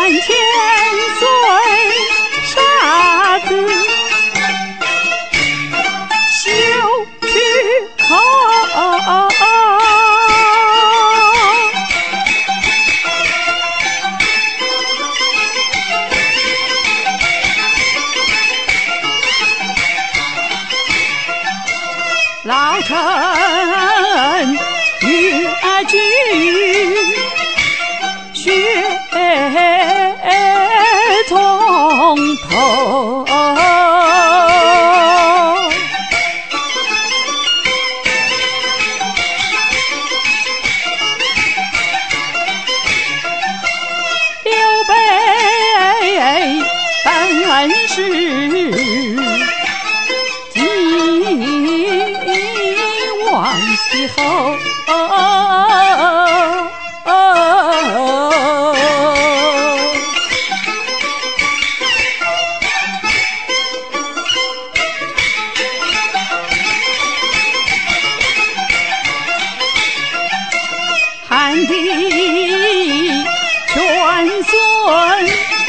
千岁沙子休去后。老臣越剧学从头，刘备本是王帝后，汉帝全孙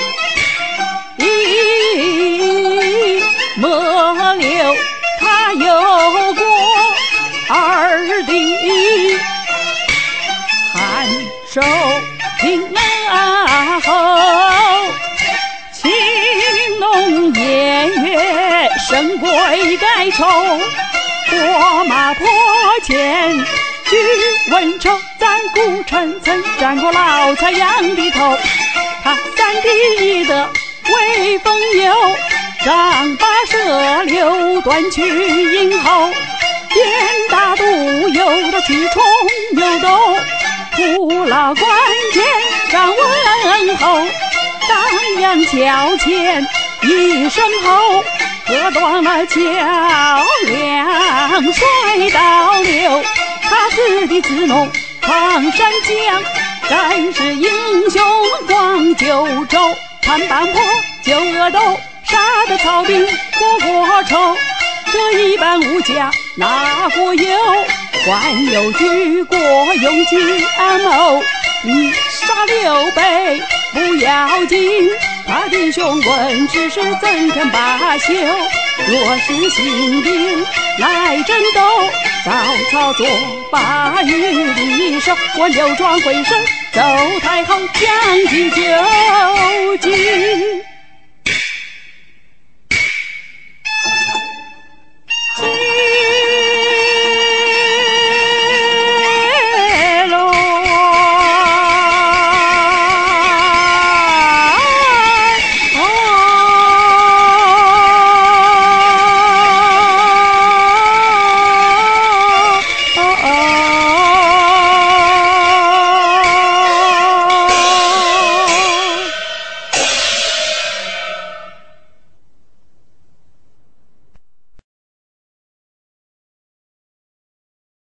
莫留他有过二弟，汉寿平安后，青龙偃月神龟改筹，火马坡前举文丑，在古城曾斩过老蔡杨的头。他三弟的威风有，丈八蛇六断去阴后，鞭打肚有的去冲有斗，徒劳关键上问候，当阳桥前一声吼，割断了桥梁摔倒流。他自的自弄抗山江，战士英雄光九州，潘半坡救恶斗，杀得曹兵国仇。这一般武家哪国有？还有举国勇将谋。你杀刘备不要紧，他弟兄闻之是怎肯罢休？若是兴兵来争斗，曹操作罢于离手，我刘庄回身奏太后将计就计。